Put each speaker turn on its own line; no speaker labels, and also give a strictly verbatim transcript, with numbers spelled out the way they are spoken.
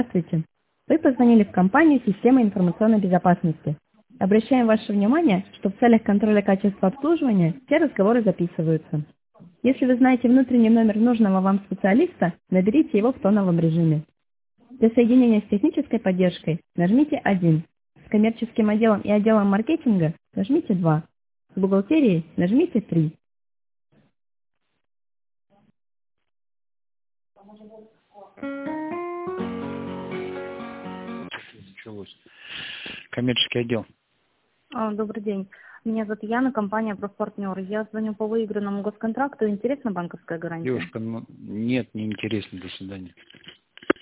Здравствуйте. Вы позвонили в компанию «Система информационной безопасности». Обращаем ваше внимание, что в целях контроля качества обслуживания все разговоры записываются. Если вы знаете внутренний номер нужного вам специалиста, наберите его в тоновом режиме. Для соединения с технической поддержкой нажмите один. С коммерческим отделом и отделом маркетинга нажмите два. С бухгалтерией нажмите три.
Началось. Коммерческий отдел.
А, Добрый день. Меня зовут Яна, компания «Профпартнер». Я звоню по выигранному госконтракту. Интересна банковская гарантия?
Девушка, ну, нет, не интересно, до свидания.